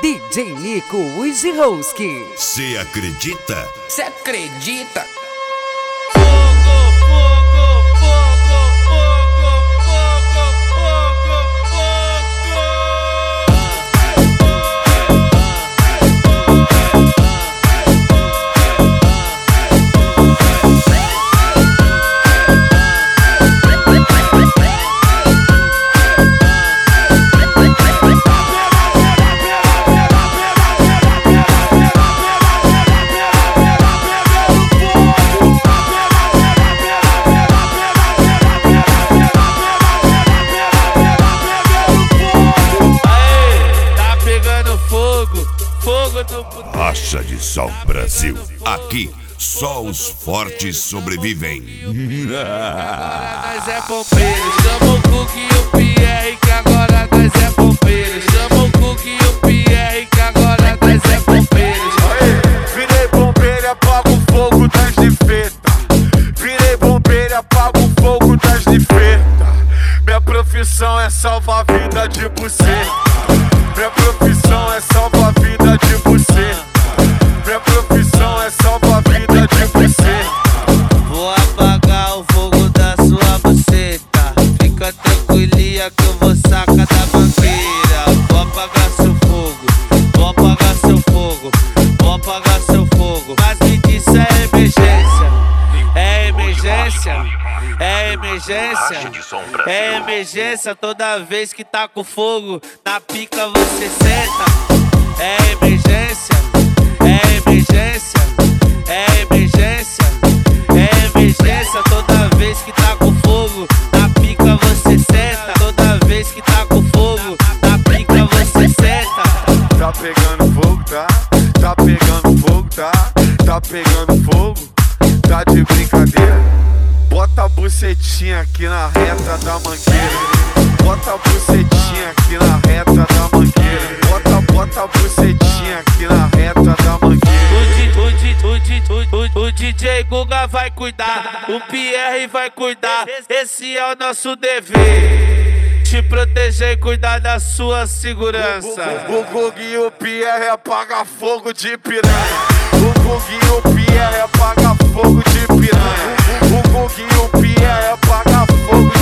DJ Nico Wojciechowski. Cê acredita? Cê acredita? Racha de Sol Brasil. Aqui, só os fortes sobrevivem. Nós é bombeiro, chama o Cook e o Pierre que agora nós é bombeiro. Chama o Cook e o Pierre que agora nós é bombeiro. Virei bombeiro e apago o fogo das defeitas. Virei bombeiro e apago o fogo das defeitas. Minha profissão é salvar a vida de você. Minha profissão é salvar a vida de você. Minha profissão é salvar a vida de você. Vou apagar o fogo da sua buceta. Fica tranquilinha que eu vou sacar da banqueira. Vou apagar seu fogo, vou apagar seu fogo, vou apagar seu fogo. Mas me disse é emergência, é emergência, é emergência, é emergência. Toda vez que tá com fogo na pica você senta. É emergência, é emergência, é emergência, é emergência. Toda vez que tá com fogo na pica você senta. Toda vez que tá com fogo na pica você senta. Tá pegando fogo, tá? Tá pegando fogo, tá? Tá pegando fogo, tá de brincadeira. Bota a bucetinha aqui na reta da mangueira. Bota a bucetinha aqui na reta da mangueira. Bota a bucetinha aqui na reta da mangueira. O DJ Guga vai cuidar, o Pierre vai cuidar. Esse é o nosso dever, te proteger e cuidar da sua segurança. O Guga e o Pierre apaga fogo de piranha. O Guga e o Pierre apaga fogo de piranha. O Guga e o Pierre apaga fogo de piranha.